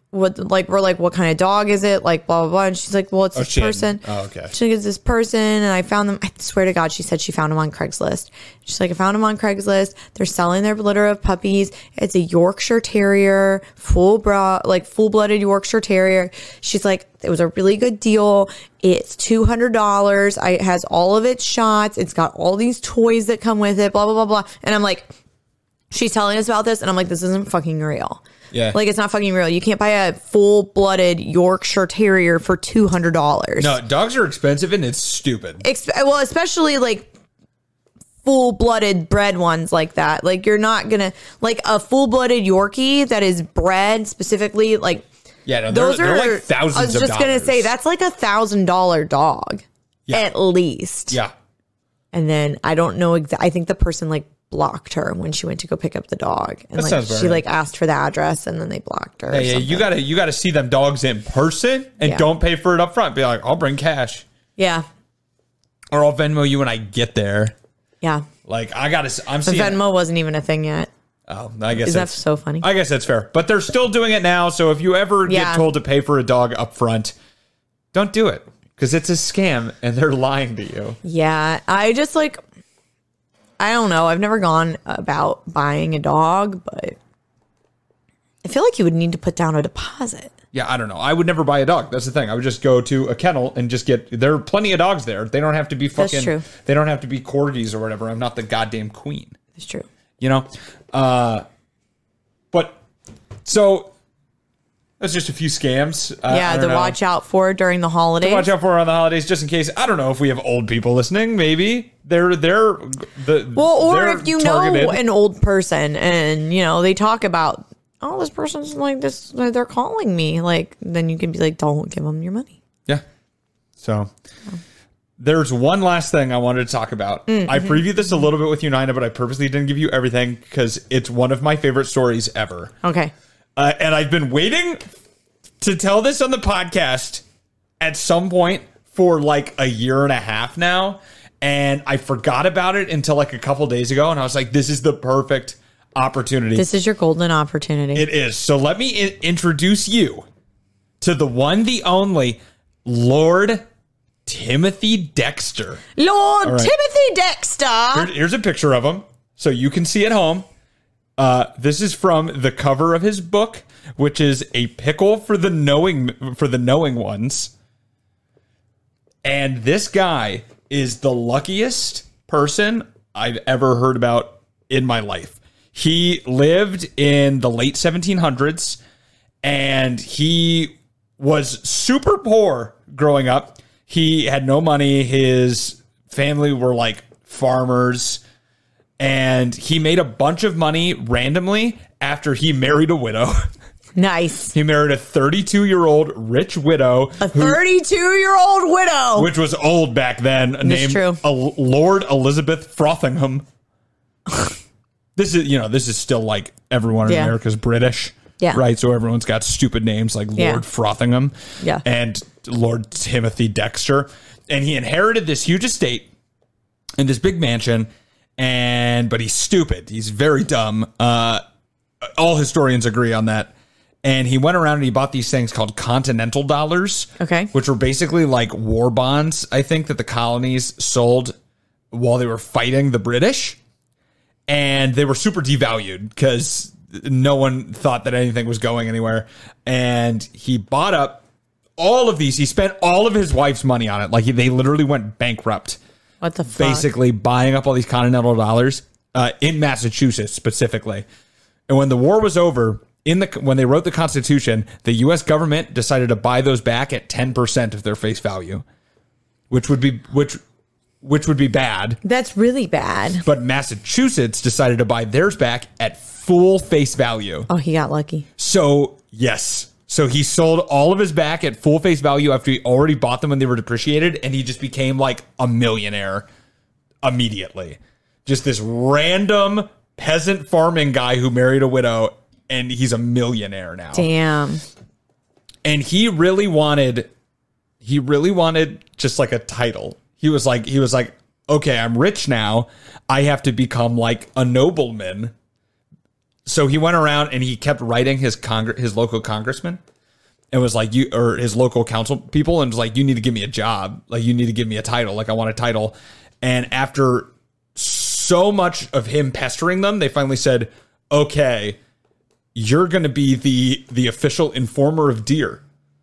[SPEAKER 8] what, like, we're like, what kind of dog is it? Like, blah, blah, blah. And she's like, well, it's
[SPEAKER 7] Oh,
[SPEAKER 8] this
[SPEAKER 7] she
[SPEAKER 8] person.
[SPEAKER 7] hadn't- oh, okay.
[SPEAKER 8] She's like, it's this person. And I found them. I swear to God, she said she found them on Craigslist. She's like, I found them on Craigslist. They're selling their litter of puppies. It's a Yorkshire Terrier, full bra, like full blooded Yorkshire Terrier. She's like, it was a really good deal. It's two hundred dollars. I, it has all of its shots. It's got all these toys that come with it, blah, blah, blah, blah. And I'm like, she's telling us about this. And I'm like, this isn't fucking real.
[SPEAKER 7] Yeah.
[SPEAKER 8] Like, it's not fucking real. You can't buy a full-blooded Yorkshire Terrier for two hundred dollars.
[SPEAKER 7] No, dogs are expensive and it's stupid.
[SPEAKER 8] Exp- well, especially, like, full-blooded bred ones like that. Like, you're not gonna... Like, a full-blooded Yorkie that is bred specifically, like...
[SPEAKER 7] Yeah, no, they're,
[SPEAKER 8] those
[SPEAKER 7] they're
[SPEAKER 8] are...
[SPEAKER 7] like thousands
[SPEAKER 8] I was
[SPEAKER 7] of
[SPEAKER 8] just
[SPEAKER 7] dollars.
[SPEAKER 8] gonna say, that's like a one thousand dollars dog.
[SPEAKER 7] Yeah.
[SPEAKER 8] At least.
[SPEAKER 7] Yeah.
[SPEAKER 8] And then, I don't know... Exa- I think the person, like, blocked her when she went to go pick up the dog, and
[SPEAKER 7] That
[SPEAKER 8] like
[SPEAKER 7] sounds
[SPEAKER 8] she
[SPEAKER 7] right.
[SPEAKER 8] like asked for the address, and then they blocked her. or
[SPEAKER 7] Yeah, yeah, you
[SPEAKER 8] something.
[SPEAKER 7] gotta you gotta see them dogs in person and
[SPEAKER 8] Yeah.
[SPEAKER 7] don't pay for it up front. Be like, I'll bring cash.
[SPEAKER 8] Yeah,
[SPEAKER 7] Or I'll Venmo you when I get there.
[SPEAKER 8] yeah.
[SPEAKER 7] Like I gotta I'm
[SPEAKER 8] The
[SPEAKER 7] seeing
[SPEAKER 8] Venmo wasn't even a thing yet.
[SPEAKER 7] Oh, I guess
[SPEAKER 8] Is that
[SPEAKER 7] that's
[SPEAKER 8] so funny?
[SPEAKER 7] I guess that's fair. But they're still doing it now, so if you ever
[SPEAKER 8] Yeah.
[SPEAKER 7] get told to pay for a dog up front, don't do it. Because it's a scam and they're lying to you.
[SPEAKER 8] Yeah, I just like, I don't know. I've never gone about buying a dog, but I feel like you would need to put down a deposit.
[SPEAKER 7] Yeah, I don't know. I would never buy a dog. That's the thing. I would just go to a kennel and just get. There are plenty of dogs there. They don't have to be
[SPEAKER 8] That's
[SPEAKER 7] fucking.
[SPEAKER 8] true.
[SPEAKER 7] They don't have to be corgis or whatever. I'm not the goddamn queen.
[SPEAKER 8] It's true.
[SPEAKER 7] You know. Uh, but so that's just a few scams. Uh, I
[SPEAKER 8] Yeah,
[SPEAKER 7] don't
[SPEAKER 8] to
[SPEAKER 7] know.
[SPEAKER 8] watch out for during the holidays.
[SPEAKER 7] Watch out for on the holidays, just in case. I don't know if we have old people listening. Maybe they're they're the
[SPEAKER 8] Well, or
[SPEAKER 7] they're
[SPEAKER 8] if you
[SPEAKER 7] targeted.
[SPEAKER 8] know an old person and, you know, they talk about, oh, this person's like this, they're calling me. Like, then you can be like, don't give them your money.
[SPEAKER 7] Yeah. So there's one last thing I wanted to talk about.
[SPEAKER 8] Mm-hmm.
[SPEAKER 7] I previewed this a little bit with you, Nina, but I purposely didn't give you everything because it's one of my favorite stories ever.
[SPEAKER 8] Okay.
[SPEAKER 7] Uh, and I've been waiting to tell this on the podcast at some point for like a year and a half now. And I forgot about it until like a couple days ago. And I was like, this is the perfect opportunity.
[SPEAKER 8] This is your golden opportunity.
[SPEAKER 7] It is. So let me I- introduce you to the one, the only Lord Timothy Dexter.
[SPEAKER 8] Lord
[SPEAKER 7] right.
[SPEAKER 8] Timothy Dexter.
[SPEAKER 7] Here- here's a picture of him so you can see at home. Uh, this is from the cover of his book, which is A Pickle for the Knowing for the Knowing Ones. And this guy is the luckiest person I've ever heard about in my life. He lived in the late seventeen hundreds and he was super poor growing up. He had no money. His family were like farmers. And he made a bunch of money randomly after he married a widow.
[SPEAKER 8] Nice.
[SPEAKER 7] He married a thirty-two-year-old rich widow.
[SPEAKER 8] A thirty-two-year-old widow.
[SPEAKER 7] Which was old back then. Named
[SPEAKER 8] true.
[SPEAKER 7] El- Lord Elizabeth Frothingham. This is, you know, this is still like everyone in
[SPEAKER 8] Yeah.
[SPEAKER 7] America's British.
[SPEAKER 8] Yeah.
[SPEAKER 7] Right? So everyone's got stupid names like Lord
[SPEAKER 8] Yeah.
[SPEAKER 7] Frothingham.
[SPEAKER 8] Yeah.
[SPEAKER 7] And Lord Timothy Dexter. And he inherited this huge estate in this big mansion. And but he's stupid. He's very dumb. Uh, all historians agree on that. And he went around and he bought these things called continental dollars.
[SPEAKER 8] Okay.
[SPEAKER 7] Which were basically like war bonds, I think, that the colonies sold while they were fighting the British. And they were super devalued because no one thought that anything was going anywhere. And he bought up all of these. He spent all of his wife's money on it. Like he, they literally went bankrupt.
[SPEAKER 8] What the fuck?
[SPEAKER 7] Basically buying up all these continental dollars uh, in Massachusetts specifically. And when the war was over, in the when they wrote the Constitution, the U S government decided to buy those back at ten percent of their face value, which would be which which would be bad.
[SPEAKER 8] That's really bad.
[SPEAKER 7] But Massachusetts decided to buy theirs back at full face value.
[SPEAKER 8] Oh, he got lucky.
[SPEAKER 7] So, yes. So he sold all of his back at full face value after he already bought them when they were depreciated, and he just became like a millionaire immediately. Just this random peasant farming guy who married a widow, and he's a millionaire now.
[SPEAKER 8] Damn.
[SPEAKER 7] And he really wanted, he really wanted just like a title. He was like, he was like, okay, I'm rich now. I have to become like a nobleman. So he went around and he kept writing his congr- his local congressman and was like, you or his local council people, and was like, you need to give me a job. Like, you need to give me a title. Like, I want a title. And after so much of him pestering them, they finally said, okay, you're going to be the the official informer of deer.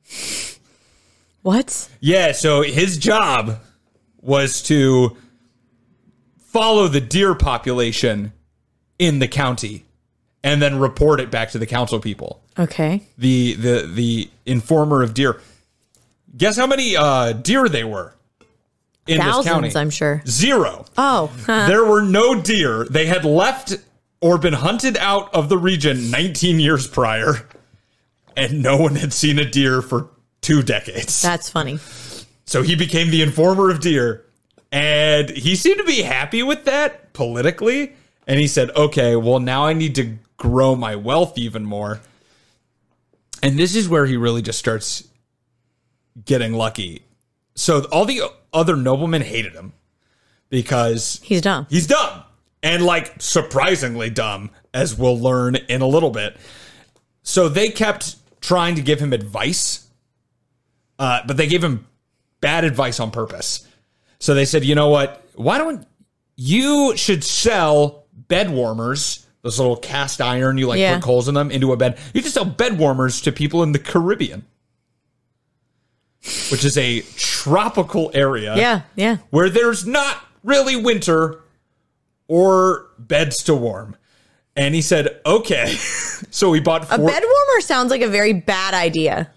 [SPEAKER 8] What?
[SPEAKER 7] Yeah, so his job was to follow the deer population in the county and then report it back to the council people.
[SPEAKER 8] Okay.
[SPEAKER 7] The the the informer of deer. Guess how many uh, deer they were in
[SPEAKER 8] Thousands,
[SPEAKER 7] this county?
[SPEAKER 8] I'm sure.
[SPEAKER 7] Zero.
[SPEAKER 8] Oh. Huh.
[SPEAKER 7] There were no deer. They had left or been hunted out of the region nineteen years prior, and no one had seen a deer for two decades.
[SPEAKER 8] That's funny.
[SPEAKER 7] So he became the informer of deer, and he seemed to be happy with that politically. And he said, okay, well, now I need to grow my wealth even more. And this is where he really just starts getting lucky. So all the other noblemen hated him because
[SPEAKER 8] he's dumb.
[SPEAKER 7] He's dumb. And like surprisingly dumb, as we'll learn in a little bit. So they kept trying to give him advice, uh, but they gave him bad advice on purpose. So they said, you know what? Why don't you should sell bed warmers, those little cast iron, you like
[SPEAKER 8] Yeah.
[SPEAKER 7] put coals in them into a bed. You can sell bed warmers to people in the Caribbean, which is a tropical area.
[SPEAKER 8] Yeah, yeah.
[SPEAKER 7] Where there's not really winter or beds to warm. And he said, okay. So we bought four.
[SPEAKER 8] A bed warmer sounds like a very bad idea.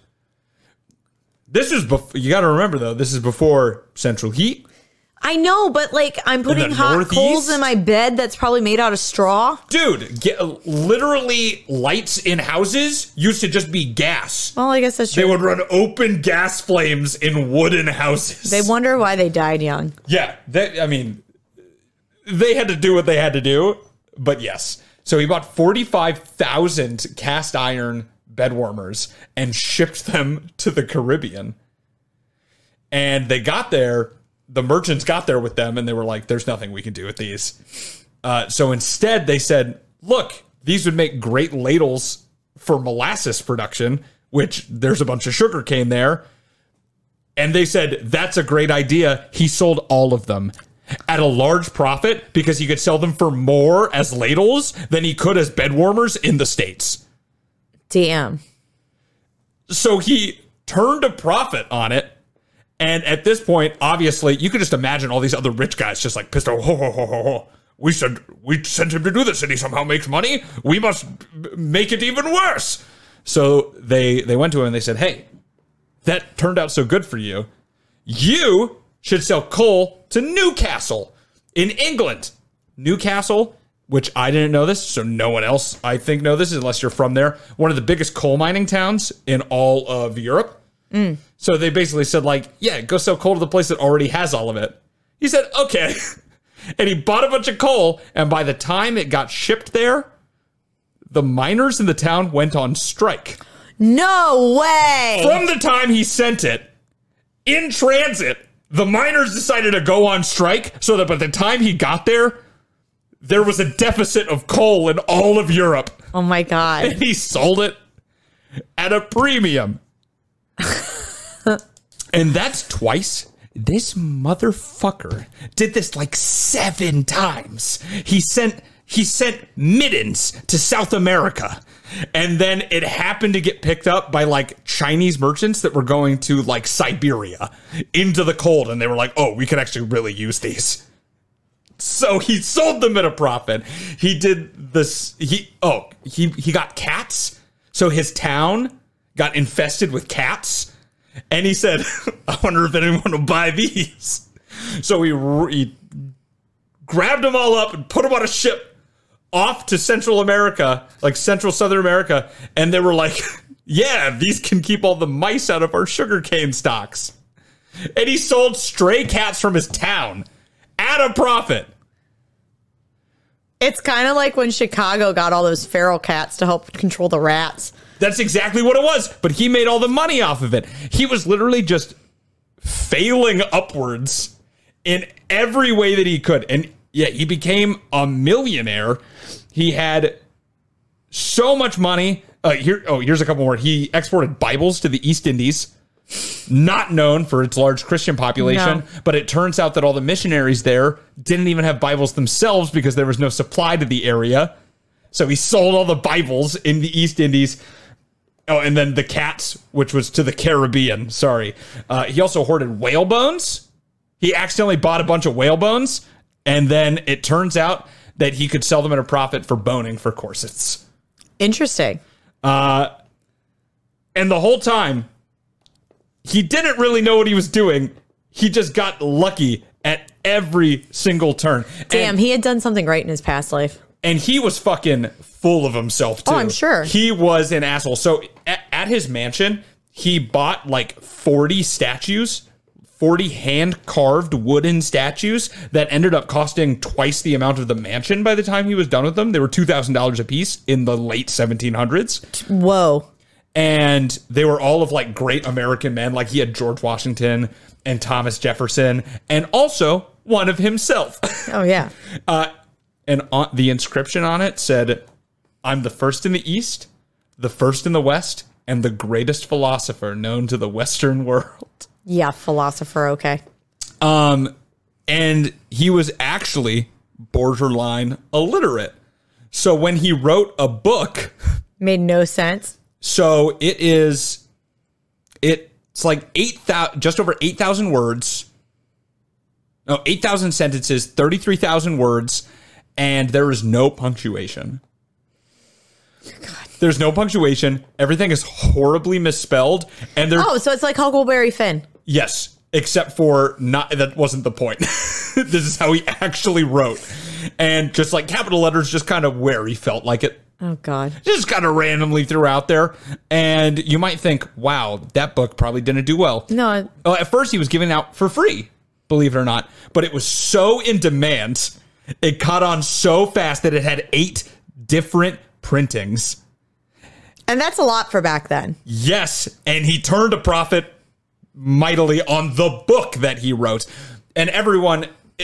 [SPEAKER 7] This is before, you got to remember though, this is before central heat.
[SPEAKER 8] I know, but like I'm putting
[SPEAKER 7] the
[SPEAKER 8] hot
[SPEAKER 7] Northeast?
[SPEAKER 8] coals in my bed that's probably made out of straw.
[SPEAKER 7] Dude, get, literally lights in houses used to just be gas.
[SPEAKER 8] Well, I guess that's true.
[SPEAKER 7] They would run open gas flames in wooden houses.
[SPEAKER 8] They wonder why they died young.
[SPEAKER 7] Yeah, they, I mean, they had to do what they had to do, but yes. So he bought forty-five thousand cast iron bed warmers and shipped them to the Caribbean. And they got there, the merchants got there with them, and they were like, there's nothing we can do with these. Uh, so instead, they said, look, these would make great ladles for molasses production, which there's a bunch of sugar cane there. And they said, that's a great idea. He sold all of them at a large profit because he could sell them for more as ladles than he could as bed warmers in the States.
[SPEAKER 8] Damn.
[SPEAKER 7] So he turned a profit on it. And at this point, obviously, you could just imagine all these other rich guys just like pissed off. Ho, ho, ho, ho, ho. We said we sent him to do this and he somehow makes money. We must b- make it even worse. So they, they went to him and they said, hey, that turned out so good for you. You should sell coal to Newcastle in England. Newcastle, which I didn't know this, so no one else, I think, know this unless you're from there. One of the biggest coal mining towns in all of Europe. Mm. So they basically said, like, yeah, go sell coal to the place that already has all of it. He said, okay. And he bought a bunch of coal, and by the time it got shipped there, the miners in the town went on strike.
[SPEAKER 8] No way.
[SPEAKER 7] From the time he sent it, in transit, the miners decided to go on strike so that by the time he got there, there was a deficit of coal in all of Europe.
[SPEAKER 8] Oh my God.
[SPEAKER 7] And he sold it at a premium. And that's twice. This motherfucker did this like seven times. He sent he sent middens to South America. And then it happened to get picked up by like Chinese merchants that were going to like Siberia into the cold. And they were like, oh, we could actually really use these. So he sold them at a profit. He did this. He oh, he, he got cats. So his town got infested with cats. And he said, I wonder if anyone will buy these. So he, he grabbed them all up and put them on a ship off to Central America, like Central Southern America. And they were like, yeah, these can keep all the mice out of our sugarcane stocks. And he sold stray cats from his town at a profit.
[SPEAKER 8] It's kind of like when Chicago got all those feral cats to help control the rats.
[SPEAKER 7] That's exactly what it was. But he made all the money off of it. He was literally just failing upwards in every way that he could. And yeah, he became a millionaire. He had so much money. Uh, here, oh, here's a couple more. He exported Bibles to the East Indies, not known for its large Christian population,
[SPEAKER 8] No.
[SPEAKER 7] but it turns out that all the missionaries there didn't even have Bibles themselves because there was no supply to the area. So he sold all the Bibles in the East Indies. Oh, and then the cats, which was to the Caribbean. Sorry. Uh, he also hoarded whale bones. He accidentally bought a bunch of whale bones, and then it turns out that he could sell them at a profit for boning for corsets.
[SPEAKER 8] Interesting.
[SPEAKER 7] Uh, and the whole time, he didn't really know what he was doing. He just got lucky at every single turn.
[SPEAKER 8] Damn,
[SPEAKER 7] And-
[SPEAKER 8] he had done something right in his past life.
[SPEAKER 7] And he was fucking full of himself, too.
[SPEAKER 8] Oh, I'm sure.
[SPEAKER 7] He was an asshole. So at, at his mansion, he bought like forty statues, forty hand-carved wooden statues that ended up costing twice the amount of the mansion by the time he was done with them. They were two thousand dollars a piece in the late seventeen hundreds.
[SPEAKER 8] Whoa.
[SPEAKER 7] And they were all of like great American men. Like he had George Washington and Thomas Jefferson and also one of himself.
[SPEAKER 8] Oh, yeah.
[SPEAKER 7] Uh, and on, the inscription on it said, "I'm the first in the East, the first in the West, and the greatest philosopher known to the Western world."
[SPEAKER 8] Yeah, philosopher, okay.
[SPEAKER 7] Um, and he was actually borderline illiterate. So when he wrote a book,
[SPEAKER 8] Made no sense.
[SPEAKER 7] so it is, it's like eight thousand, just over eight thousand words. No, eight thousand sentences, thirty-three thousand words, and there is no punctuation.
[SPEAKER 8] God.
[SPEAKER 7] There's no punctuation. Everything is horribly misspelled. And there,
[SPEAKER 8] Oh, so it's like Huckleberry Finn.
[SPEAKER 7] yes, except for not, that wasn't the point. This is how he actually wrote. And just like capital letters, just kind of where he felt like it.
[SPEAKER 8] Oh, God.
[SPEAKER 7] Just kind of randomly threw out there. And you might think, wow, that book probably didn't do well.
[SPEAKER 8] No,
[SPEAKER 7] Oh, at first, he was giving out for free, believe it or not. But it was so in demand, it caught on so fast that it had eight different printings.
[SPEAKER 8] and that's a lot for back then.
[SPEAKER 7] Yes, and he turned a profit mightily on the book that he wrote. And everyone,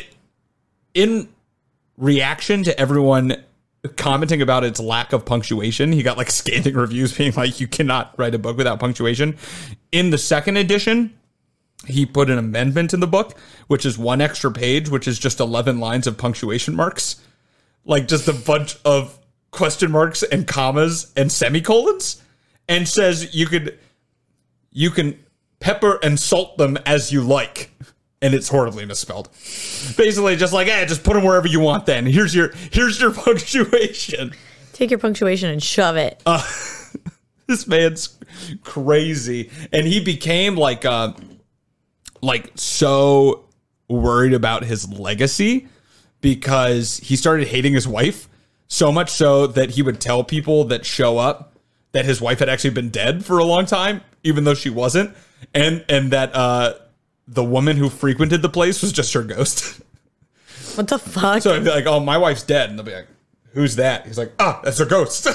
[SPEAKER 7] in reaction to everyone commenting about its lack of punctuation, he got like scathing reviews being like, you cannot write a book without punctuation. In the second edition, he put an amendment in the book, which is one extra page, which is just eleven lines of punctuation marks. Like just a bunch of question marks and commas and semicolons, and says you could, you can pepper and salt them as you like. And it's horribly misspelled. Basically, just like, eh, just put them wherever you want then. Here's your, here's your punctuation.
[SPEAKER 8] Take your punctuation and shove it.
[SPEAKER 7] Uh, this man's crazy. And he became like, uh, like so worried about his legacy because he started hating his wife so much so that he would tell people that show up that his wife had actually been dead for a long time, even though she wasn't. And, and that, uh, the woman who frequented the place was just her ghost.
[SPEAKER 8] What the fuck?
[SPEAKER 7] So I'd be like, oh, my wife's dead. And they'll be like, who's that? He's like, ah, that's her ghost.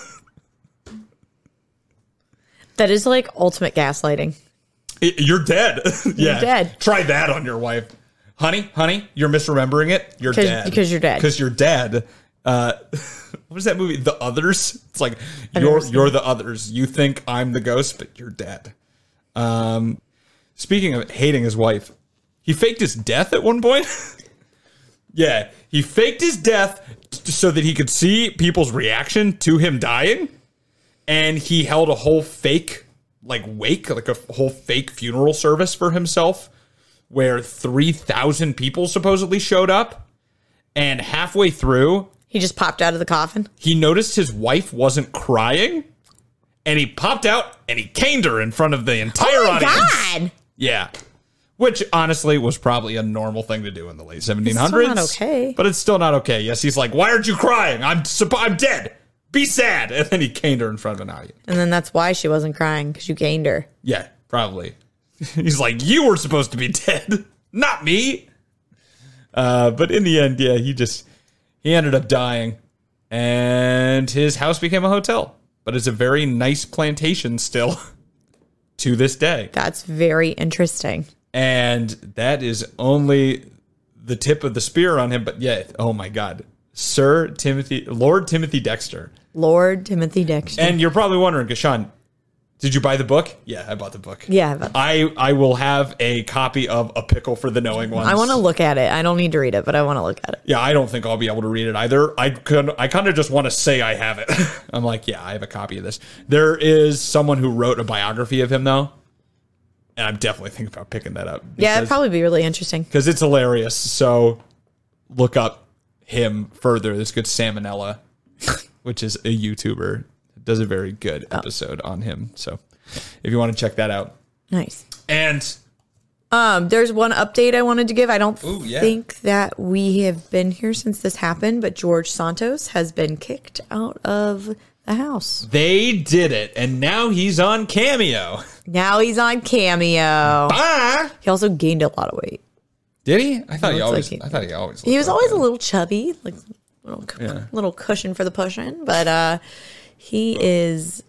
[SPEAKER 8] That is like ultimate gaslighting.
[SPEAKER 7] You're dead. Yeah.
[SPEAKER 8] You're dead.
[SPEAKER 7] Try that on your wife. Honey, honey, you're misremembering it. You're dead.
[SPEAKER 8] Because you're dead.
[SPEAKER 7] Because you're dead. Uh, what is that movie? The Others? It's like, you're, you're the others. You think I'm the ghost, but you're dead. Um... Speaking of hating his wife, he faked his death at one point. Yeah, he faked his death t- so that he could see people's reaction to him dying. And he held a whole fake, like, wake, like a whole fake funeral service for himself where three thousand people supposedly showed up. And halfway through,
[SPEAKER 8] He just popped out of the coffin.
[SPEAKER 7] he noticed his wife wasn't crying. And he popped out and he caned her in front of the entire
[SPEAKER 8] Oh my
[SPEAKER 7] audience.
[SPEAKER 8] God.
[SPEAKER 7] Yeah. Which honestly was probably a normal thing to do in the late seventeen hundreds.
[SPEAKER 8] It's still not okay.
[SPEAKER 7] But it's still not okay. Yes, he's like, why aren't you crying? I'm supp- I'm dead. Be sad. And then he caned her in front of an audience.
[SPEAKER 8] And then that's why she wasn't crying, because you gained her.
[SPEAKER 7] Yeah, probably. He's like, you were supposed to be dead, not me. Uh, but in the end, yeah, he just, he ended up dying. And his house became a hotel. But it's a very nice plantation still to this day.
[SPEAKER 8] That's very interesting.
[SPEAKER 7] And that is only the tip of the spear on him. But yeah, oh my God. Sir Timothy, Lord Timothy Dexter.
[SPEAKER 8] Lord Timothy Dexter.
[SPEAKER 7] And you're probably wondering, Gashan, did you buy the book? Yeah, I bought the book.
[SPEAKER 8] Yeah, I bought the
[SPEAKER 7] I, I will have a copy of A Pickle for the Knowing Ones.
[SPEAKER 8] I want to look at it. I don't need to read it, but I want to look at it.
[SPEAKER 7] Yeah, I don't think I'll be able to read it either. I could, I kind of just want to say I have it. I'm like, yeah, I have a copy of this. There is someone who wrote a biography of him, though. And I'm definitely thinking about picking that up.
[SPEAKER 8] Yeah, it'd probably be really interesting.
[SPEAKER 7] Because it's hilarious. So look up him further. This good Salmonella, which is a YouTuber, does a very good episode oh. on him. So if you want to check that out.
[SPEAKER 8] Nice.
[SPEAKER 7] And
[SPEAKER 8] um, there's one update I wanted to give. I don't
[SPEAKER 7] Ooh, yeah.
[SPEAKER 8] think that we have been here since this happened, but George Santos has been kicked out of the house.
[SPEAKER 7] They did it, and now he's on Cameo.
[SPEAKER 8] Now he's on Cameo.
[SPEAKER 7] Bye.
[SPEAKER 8] He also gained a lot of weight.
[SPEAKER 7] Did he? I thought he, he always.
[SPEAKER 8] Like he,
[SPEAKER 7] I thought he always.
[SPEAKER 8] He was
[SPEAKER 7] like
[SPEAKER 8] always
[SPEAKER 7] that.
[SPEAKER 8] a little chubby, like little
[SPEAKER 7] yeah.
[SPEAKER 8] little cushion for the pushing, but uh, he is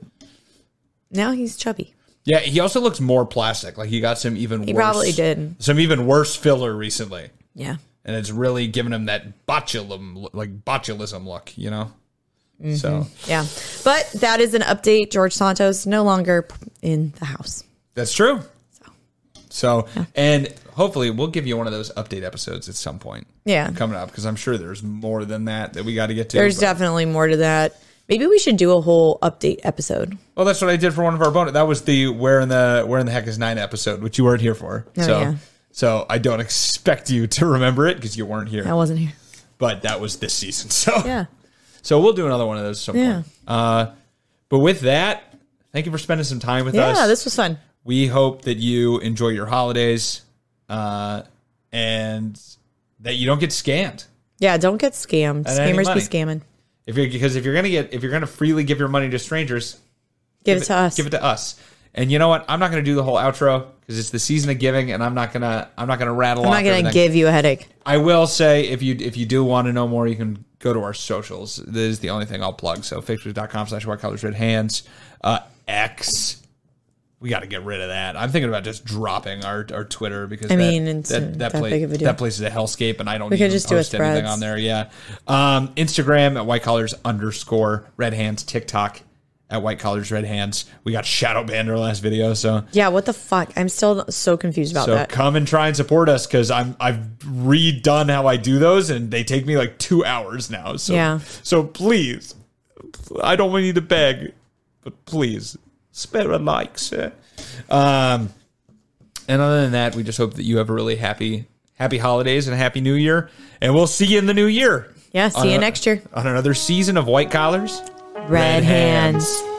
[SPEAKER 8] now he's chubby.
[SPEAKER 7] Yeah, he also looks more plastic. Like he got some even.
[SPEAKER 8] He
[SPEAKER 7] worse,
[SPEAKER 8] probably did
[SPEAKER 7] some even worse filler recently.
[SPEAKER 8] Yeah,
[SPEAKER 7] and it's really given him that botulism, like botulism look. You know. Mm-hmm. So
[SPEAKER 8] yeah, but that is an update. George Santos no longer in the house.
[SPEAKER 7] That's true.
[SPEAKER 8] So,
[SPEAKER 7] so
[SPEAKER 8] yeah.
[SPEAKER 7] and hopefully we'll give you one of those update episodes at some point.
[SPEAKER 8] Yeah,
[SPEAKER 7] coming up because I'm sure there's more than that that we got to get to.
[SPEAKER 8] There's
[SPEAKER 7] but.
[SPEAKER 8] definitely more to that. Maybe we should do a whole update episode.
[SPEAKER 7] Well, that's what I did for one of our bonus. That was the where in the where in the heck is nine episode, which you weren't here for.
[SPEAKER 8] Oh,
[SPEAKER 7] so,
[SPEAKER 8] yeah.
[SPEAKER 7] so I don't expect you to remember it because you weren't here.
[SPEAKER 8] I wasn't here,
[SPEAKER 7] but that was this season. So
[SPEAKER 8] yeah.
[SPEAKER 7] So we'll do another one of those at some
[SPEAKER 8] yeah.
[SPEAKER 7] point. Uh, but with that, thank you for spending some time with
[SPEAKER 8] yeah,
[SPEAKER 7] us.
[SPEAKER 8] Yeah, this was fun.
[SPEAKER 7] We hope that you enjoy your holidays uh, and that you don't get scammed.
[SPEAKER 8] Yeah, don't get scammed. Scammers be scamming.
[SPEAKER 7] If you're because if you're gonna get if you're gonna freely give your money to strangers,
[SPEAKER 8] give, give it to us.
[SPEAKER 7] Give it to us. And you know what? I'm not gonna do the whole outro because it's the season of giving, and I'm not gonna I'm not gonna rattle.
[SPEAKER 8] I'm
[SPEAKER 7] off
[SPEAKER 8] not gonna
[SPEAKER 7] everything.
[SPEAKER 8] give you a headache.
[SPEAKER 7] I will say if you if you do want to know more, you can go to our socials. This is the only thing I'll plug. So facebook.com slash white collars red hands. Uh, X. We got to get rid of that. I'm thinking about just dropping our, our Twitter because
[SPEAKER 8] I
[SPEAKER 7] that,
[SPEAKER 8] mean, it's
[SPEAKER 7] that, that,
[SPEAKER 8] that
[SPEAKER 7] place,
[SPEAKER 8] big of a deal.
[SPEAKER 7] that place is a hellscape, and I don't
[SPEAKER 8] we
[SPEAKER 7] even
[SPEAKER 8] could just
[SPEAKER 7] post
[SPEAKER 8] do a
[SPEAKER 7] anything
[SPEAKER 8] threads.
[SPEAKER 7] on there. Yeah. Um, Instagram at white collars underscore red hands. TikTok at white collars red hands. We got shadow banned our last video, so
[SPEAKER 8] yeah. What the fuck? I'm still so confused about
[SPEAKER 7] so
[SPEAKER 8] that.
[SPEAKER 7] So come and try and support us because I'm I've redone how I do those, and they take me like two hours now. So
[SPEAKER 8] yeah.
[SPEAKER 7] So please, I don't want you to beg, but please spare a like, sir. Um, and other than that, we just hope that you have a really happy, happy holidays and a happy new year. And we'll see you in the new year.
[SPEAKER 8] Yeah, see you
[SPEAKER 7] a,
[SPEAKER 8] next year.
[SPEAKER 7] On another season of White Collars.
[SPEAKER 8] Red, Red hands. hands.